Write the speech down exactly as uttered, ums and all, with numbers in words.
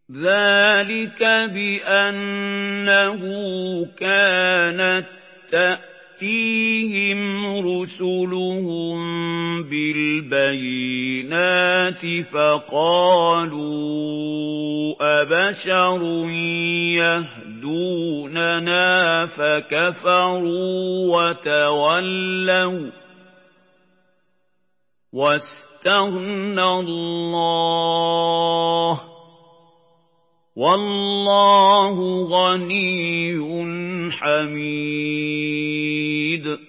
ذَلِكَ بِأَنَّهُ كَانَتْ تَأْتِيهِمْ رُسُلُهُم بِالْبَيِّنَاتِ فَقَالُوا أَبَشَرٌ يَهْدُونَنَا فَكَفَرُوا وَتَوَلَّوْا وَاسْتَغْنَى اللَّهُ وَاللَّهُ غَنِيٌّ حَمِيدٌ